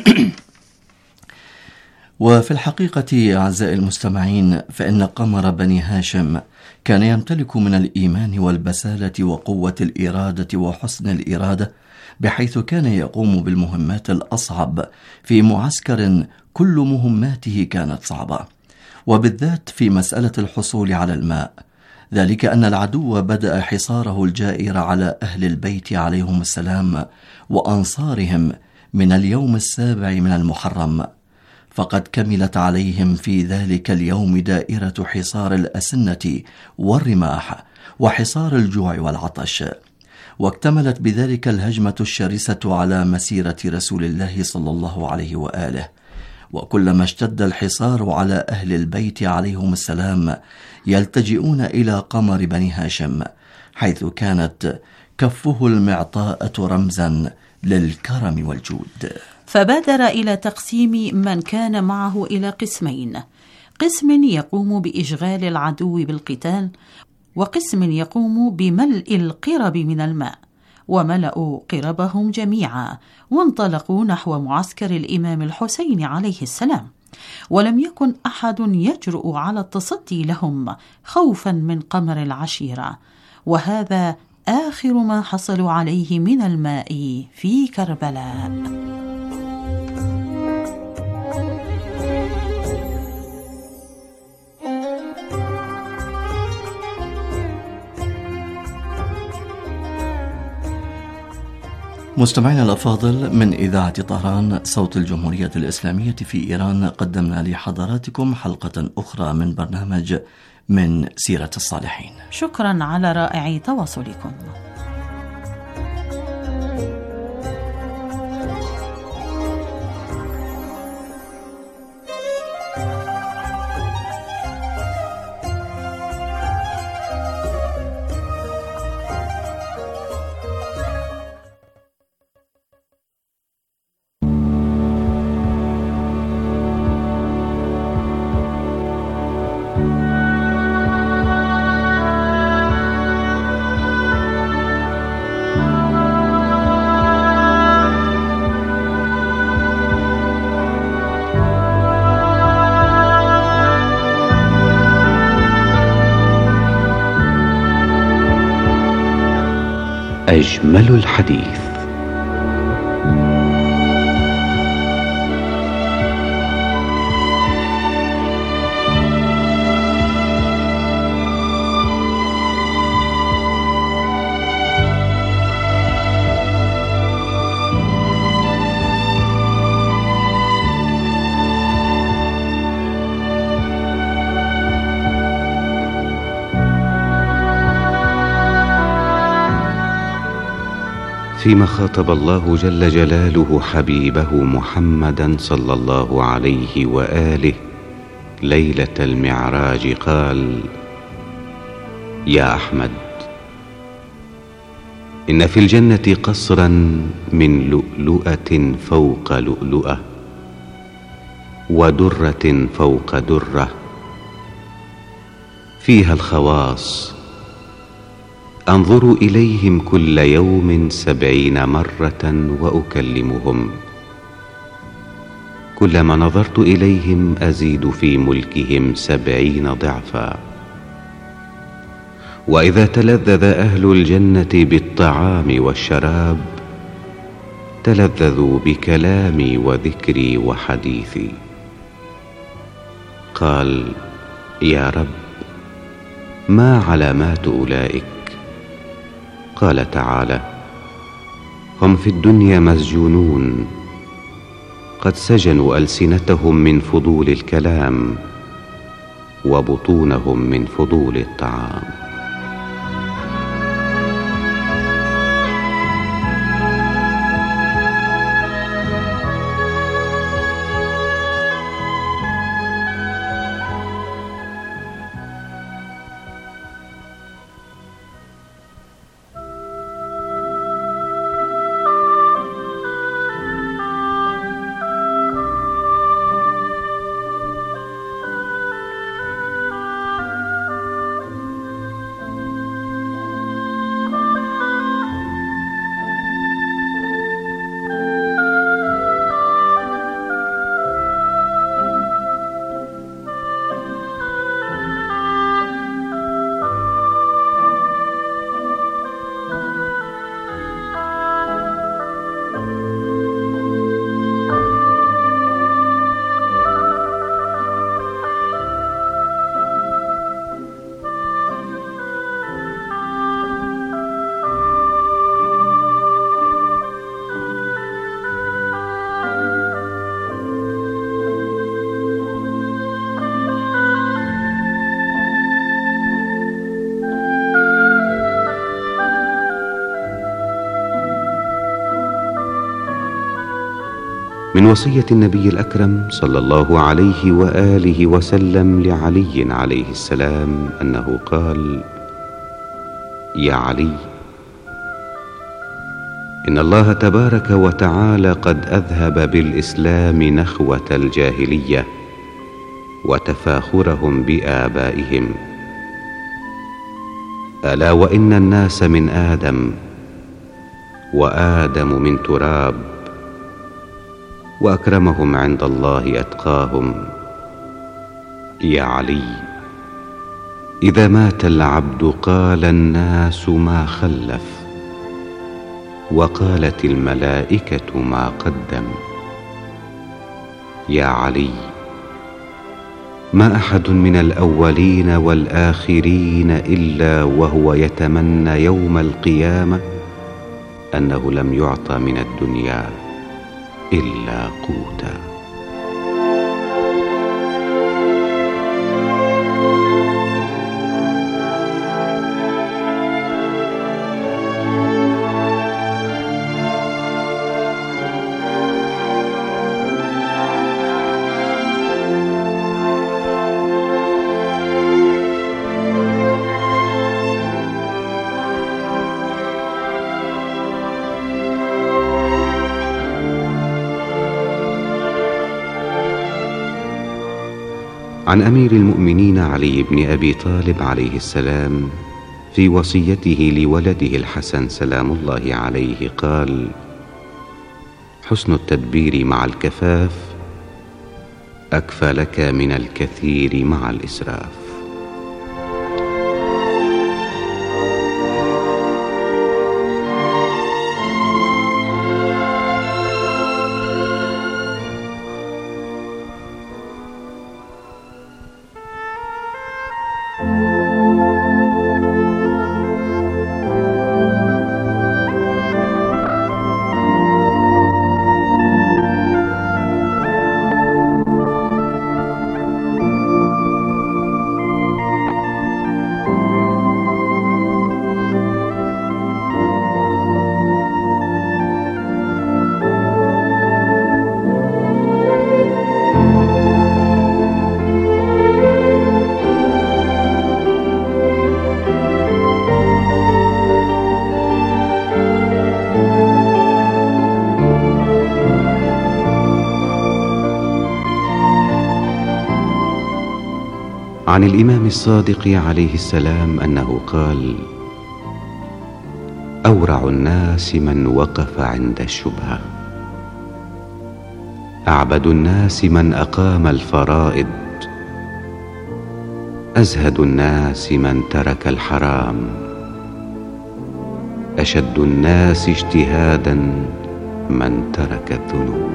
وفي الحقيقة أعزائي المستمعين، فإن قمر بني هاشم كان يمتلك من الإيمان والبسالة وقوة الإرادة وحسن الإرادة، بحيث كان يقوم بالمهمات الأصعب في معسكر كل مهماته كانت صعبة، وبالذات في مسألة الحصول على الماء، ذلك أن العدو بدأ حصاره الجائر على أهل البيت عليهم السلام وأنصارهم من اليوم 7 من المحرم، فقد كملت عليهم في ذلك اليوم دائرة حصار الأسنة والرماح وحصار الجوع والعطش، واكتملت بذلك الهجمة الشرسة على مسيرة رسول الله صلى الله عليه وآله. وكلما اشتد الحصار على أهل البيت عليهم السلام يلتجئون إلى قمر بني هاشم، حيث كانت كفه المعطاءة رمزا للكرم والجود. فبادر إلى تقسيم من كان معه إلى قسمين: قسم يقوم بإشغال العدو بالقتال، وقسم يقوم بملء القرب من الماء. وملأوا قربهم جميعا وانطلقوا نحو معسكر الإمام الحسين عليه السلام، ولم يكن أحد يجرؤ على التصدي لهم خوفا من قمر العشيرة. وهذا آخر ما حصلوا عليه من الماء في كربلاء. مستمعينا الأفاضل، من إذاعة طهران صوت الجمهورية الإسلامية في إيران، قدمنا لحضراتكم حلقة أخرى من برنامج من سيرة الصالحين. شكرا على رائع تواصلكم. أجمل الحديث. فيما خاطب الله جل جلاله حبيبه محمدا صلى الله عليه وآله ليلة المعراج قال: يا أحمد، إن في الجنة قصرا من لؤلؤة فوق لؤلؤة، ودرة فوق درة، فيها الخواص، أنظر إليهم كل يوم 70 مرة وأكلمهم، كلما نظرت إليهم أزيد في ملكهم 70 ضعفا. وإذا تلذذ أهل الجنة بالطعام والشراب تلذذوا بكلامي وذكري وحديثي. قال: يا رب، ما علامات أولئك؟ قال تعالى: هم في الدنيا مسجونون، قد سجنوا ألسنتهم من فضول الكلام وبطونهم من فضول الطعام. من وصية النبي الأكرم صلى الله عليه وآله وسلم لعلي عليه السلام أنه قال: يا علي، إن الله تبارك وتعالى قد أذهب بالإسلام نخوة الجاهلية وتفاخرهم بآبائهم، ألا وإن الناس من آدم، وآدم من تراب، وأكرمهم عند الله أتقاهم. يا علي، إذا مات العبد قال الناس ما خلف، وقالت الملائكة ما قدم. يا علي، ما أحد من الأولين والآخرين إلا وهو يتمنى يوم القيامة أنه لم يعط من الدنيا إلا قوتا. عن أمير المؤمنين علي بن أبي طالب عليه السلام في وصيته لولده الحسن سلام الله عليه قال: حسن التدبير مع الكفاف أكفى لك من الكثير مع الإسراف. عن الإمام الصادق عليه السلام أنه قال: أورع الناس من وقف عند الشبهة، أعبد الناس من أقام الفرائض، أزهد الناس من ترك الحرام، أشد الناس اجتهادا من ترك الذنوب.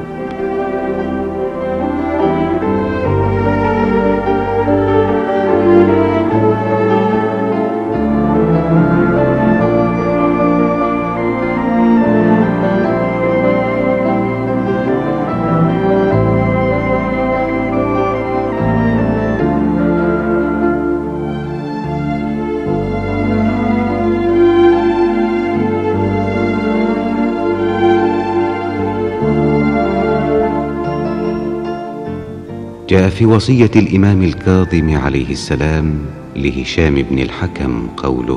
جاء في وصية الإمام الكاظم عليه السلام لهشام بن الحكم قوله: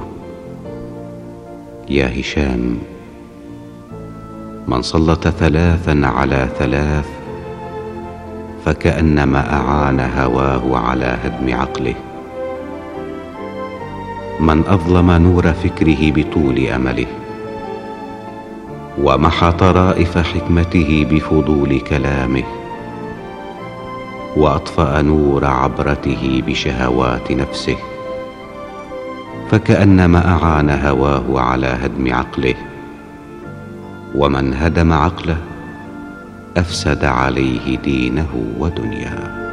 يا هشام، من سلط 3 على 3 فكأنما أعان هواه على هدم عقله، من أظلم نور فكره بطول أمله، ومحى طرائف حكمته بفضول كلامه، وأطفأ نور عبرته بشهوات نفسه، فكأنما أعان هواه على هدم عقله، ومن هدم عقله أفسد عليه دينه ودنياه.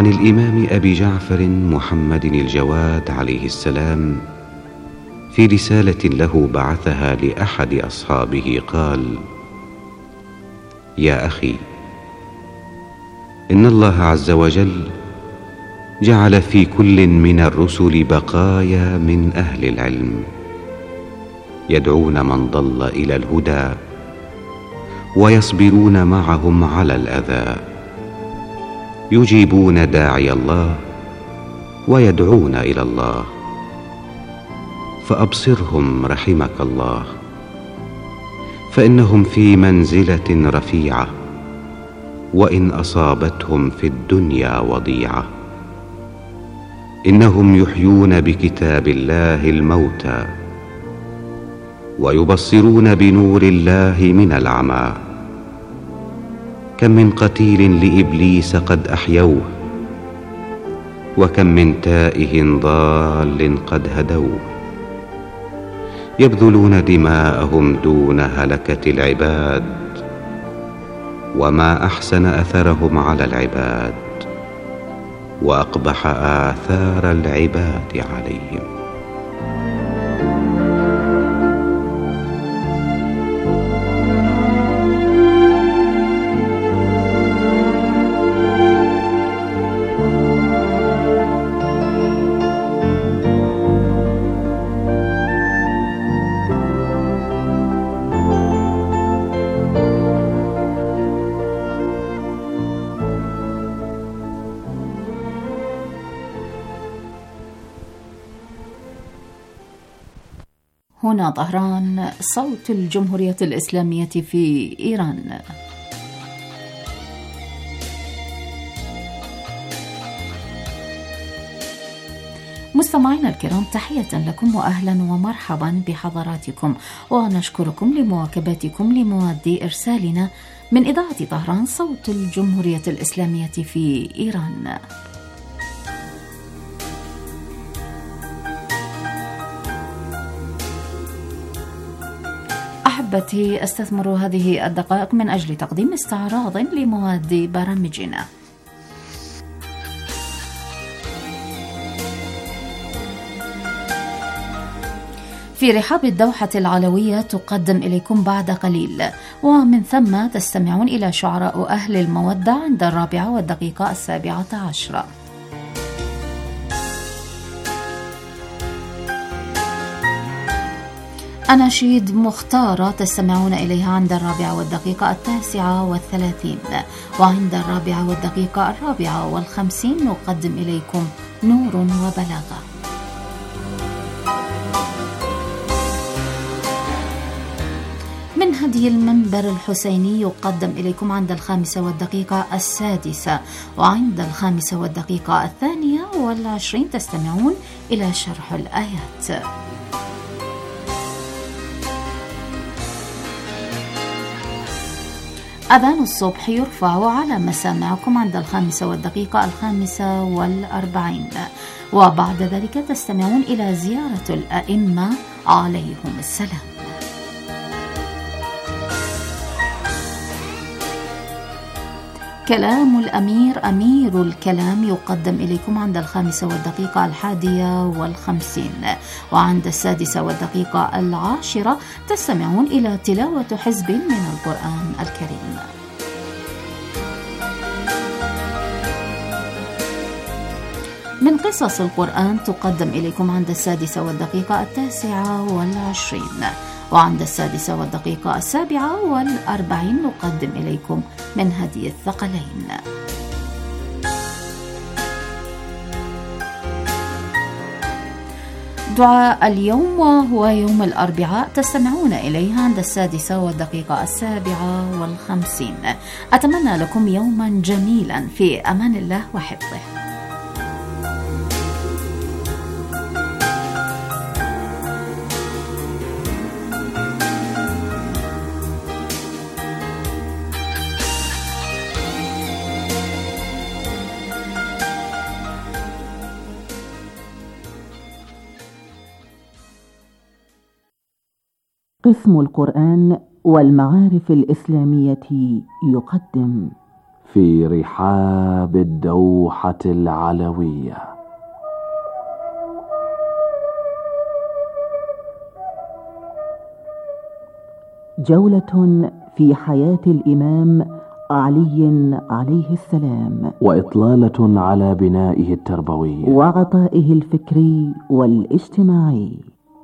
عن الإمام أبي جعفر محمد الجواد عليه السلام في رسالة له بعثها لأحد أصحابه قال: يا أخي، إن الله عز وجل جعل في كل من الرسل بقايا من أهل العلم يدعون من ضل إلى الهدى ويصبرون معهم على الأذى، يجيبون داعي الله ويدعون إلى الله، فأبصرهم رحمك الله، فإنهم في منزلة رفيعة، وإن أصابتهم في الدنيا وضيعة. إنهم يحيون بكتاب الله الموتى ويبصرون بنور الله من العمى. كم من قتيل لإبليس قد أحيوه، وكم من تائه ضال قد هدوه، يبذلون دماءهم دون هلكة العباد، وما أحسن أثرهم على العباد وأقبح آثار العباد عليهم. هنا طهران، صوت الجمهورية الإسلامية في إيران. مستمعينا الكرام، تحية لكم وأهلا ومرحبا بحضراتكم، ونشكركم لمواكبتكم لمواد إرسالنا من إذاعة طهران، صوت الجمهورية الإسلامية في إيران. أحبتي، أستثمر هذه الدقائق من أجل تقديم استعراض لمواد برامجنا. في رحاب الدوحة العلوية تقدم إليكم بعد قليل، ومن ثم تستمعون إلى شعراء أهل المودة عند 4:17. أناشيد مختارة تستمعون إليها عند 4:39، وعند 4:54 نقدم إليكم نور وبلاغة. من هدي المنبر الحسيني يقدم إليكم عند 5:06، وعند 5:22 تستمعون إلى شرح الآيات. أذان الصبح يرفع على مسامعكم عند 5:45، وبعد ذلك تستمعون إلى زيارة الأئمة عليهم السلام. كلام الأمير أمير الكلام يقدم إليكم عند 5:51، وعند 6:10 تستمعون إلى تلاوة حزب من القرآن الكريم. من قصص القرآن تقدم إليكم عند 6:29، وعند 6:47 نقدم إليكم من هدي الثقلين. دعاء اليوم وهو يوم الأربعاء تستمعون إليها عند 6:57. أتمنى لكم يوما جميلا في أمان الله وحفظه. قسم القرآن والمعارف الإسلامية يقدم في رحاب الدوحة العلوية. جولة في حياة الإمام علي عليه السلام، وإطلالة على بنائه التربوي وعطائه الفكري والاجتماعي.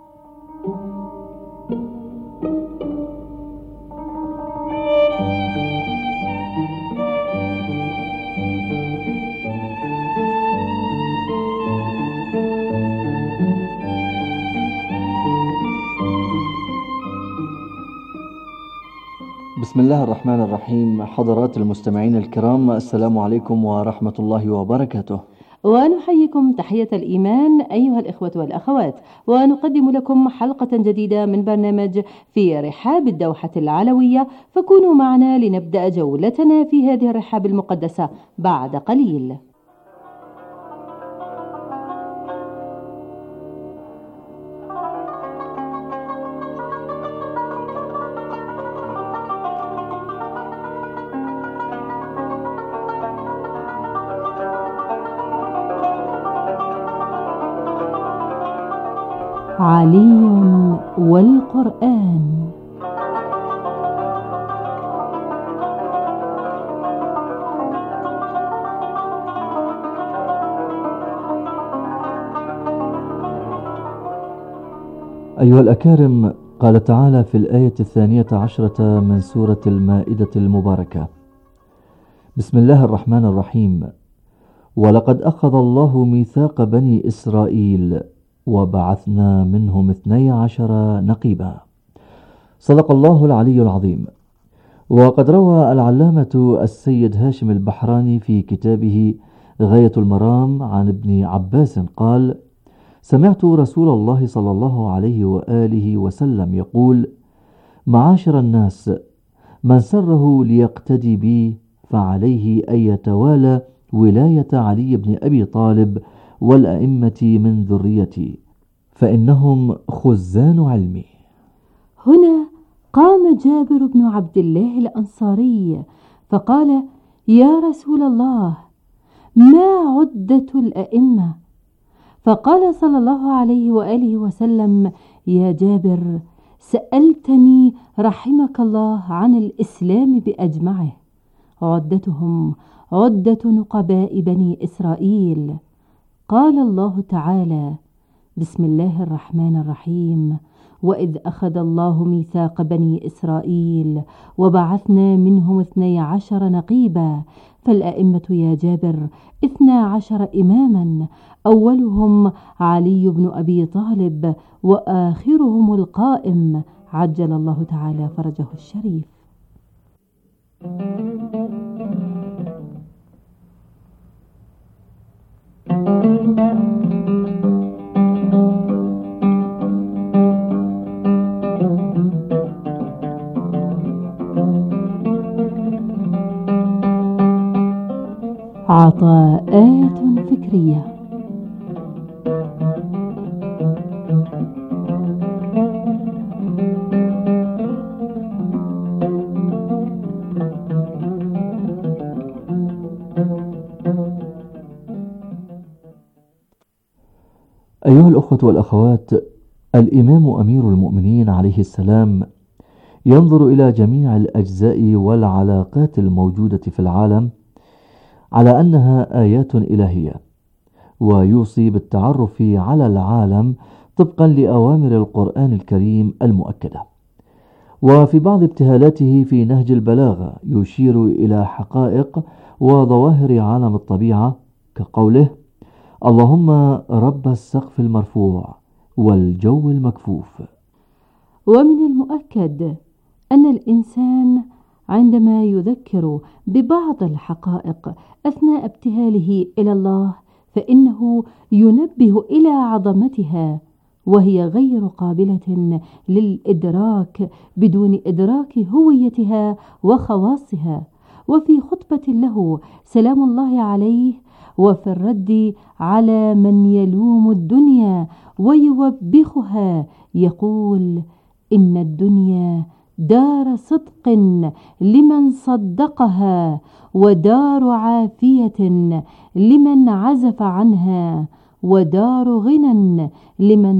بسم الله الرحمن الرحيم. حضرات المستمعين الكرام، السلام عليكم ورحمة الله وبركاته، ونحييكم تحية الإيمان أيها الإخوة والأخوات، ونقدم لكم حلقة جديدة من برنامج في رحاب الدوحة العلوية، فكونوا معنا لنبدأ جولتنا في هذه الرحاب المقدسة بعد قليل. علي والقرآن. أيها الأكارم، قال تعالى في الآية 12 من سورة المائدة المباركة: بسم الله الرحمن الرحيم: ولقد أخذ الله ميثاق بني إسرائيل وبعثنا منهم 12 نقيبا. صدق الله العلي العظيم. وقد روى العلامة السيد هاشم البحراني في كتابه غاية المرام عن ابن عباس قال: سمعت رسول الله صلى الله عليه وآله وسلم يقول: معاشر الناس، من سره ليقتدي بي فعليه أن يتوالى ولاية علي بن أبي طالب والأئمة من ذريتي، فإنهم خزان علمي. هنا قام جابر بن عبد الله الأنصاري فقال: يا رسول الله، ما عدة الأئمة؟ فقال صلى الله عليه وآله وسلم: يا جابر، سألتني رحمك الله عن الإسلام بأجمعه، عدتهم عدة نقباء بني إسرائيل. قال الله تعالى: بسم الله الرحمن الرحيم: وإذ أخذ الله ميثاق بني إسرائيل وبعثنا منهم 12 نقيبا. فالأئمة يا جابر 12 إماما، أولهم علي بن أبي طالب، وآخرهم القائم عجل الله تعالى فرجه الشريف. عطاءات فكرية. أيها الأخوة والأخوات، الإمام أمير المؤمنين عليه السلام ينظر إلى جميع الأجزاء والعلاقات الموجودة في العالم على أنها آيات إلهية، ويوصي بالتعرف على العالم طبقا لأوامر القرآن الكريم المؤكدة. وفي بعض ابتهالاته في نهج البلاغة يشير إلى حقائق وظواهر عالم الطبيعة كقوله: اللهم رب السقف المرفوع والجو المكفوف. ومن المؤكد أن الإنسان عندما يذكر ببعض الحقائق أثناء ابتهاله إلى الله فإنه ينبه إلى عظمتها، وهي غير قابلة للإدراك بدون إدراك هويتها وخواصها. وفي خطبة له سلام الله عليه وفي الرد على من يلوم الدنيا ويوبخها يقول: إن الدنيا دار صدق لمن صدقها، ودار عافية لمن عزف عنها، ودار غنى لمن